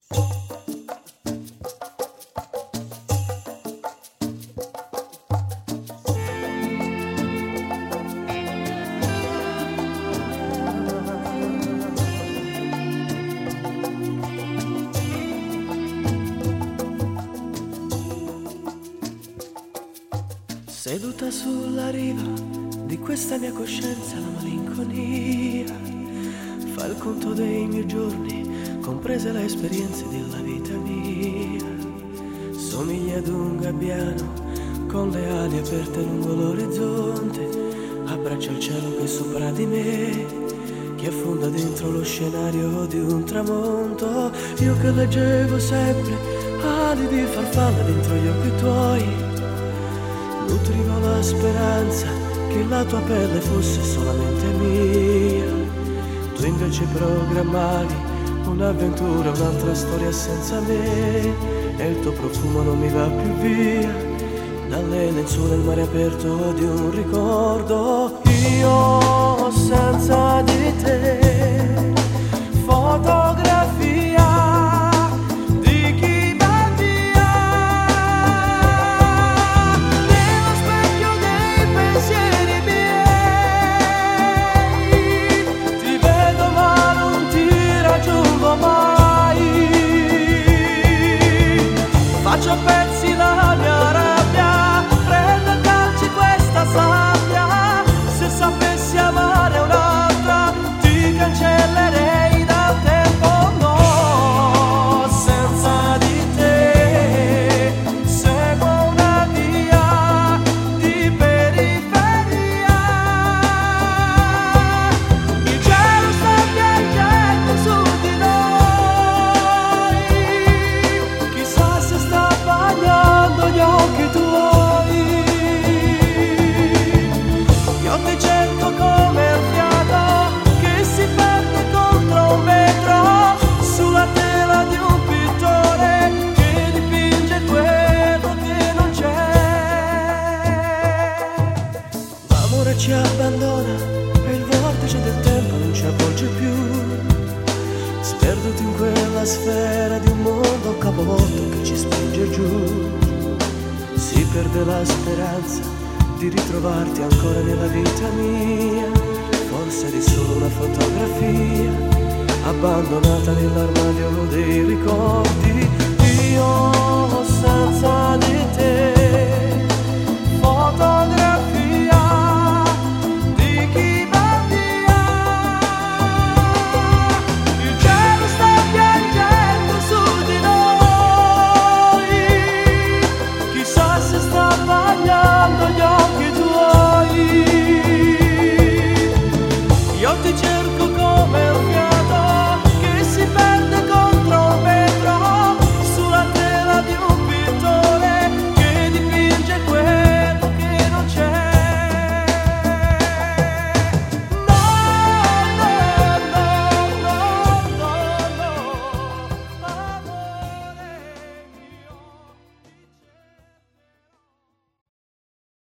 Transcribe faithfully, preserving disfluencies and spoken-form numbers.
Seduta sulla riva di questa mia coscienza, la malinconia fa il conto dei miei giorni, comprese le esperienze della vita mia. Somiglia ad un gabbiano con le ali aperte lungo l'orizzonte, abbraccia il cielo che è sopra di me, che affonda dentro lo scenario di un tramonto. Io che leggevo sempre ali di farfalla dentro gli occhi tuoi, nutrivo la speranza che la tua pelle fosse solamente mia. Tu invece programmavi un'avventura, un'altra storia senza me, e il tuo profumo non mi va più via dalle lenzuola, il mare aperto di un ricordo. Io senza di te, fotografia faccio a pezzi la mia rabbia, prendo a calci questa sabbia. Se sapessi amare un'altra ti cancellerei dal tempo. No, senza di te seguo una via di periferia. Il cielo sta piangendo su di noi, chissà se sta bagnando gli occhi tuoi. Io ti cerco come il fiato che si perde contro un vetro, sulla tela di un pittore che dipinge quello che non c'è. L'amore ci abbandona e il vortice del tempo non ci avvolge più, sperduti in quella sfera di un mondo capovolto che ci spinge giù. Si perde la speranza di ritrovarti ancora nella vita mia, forse eri solo una fotografia abbandonata nell'armadio dei ricordi.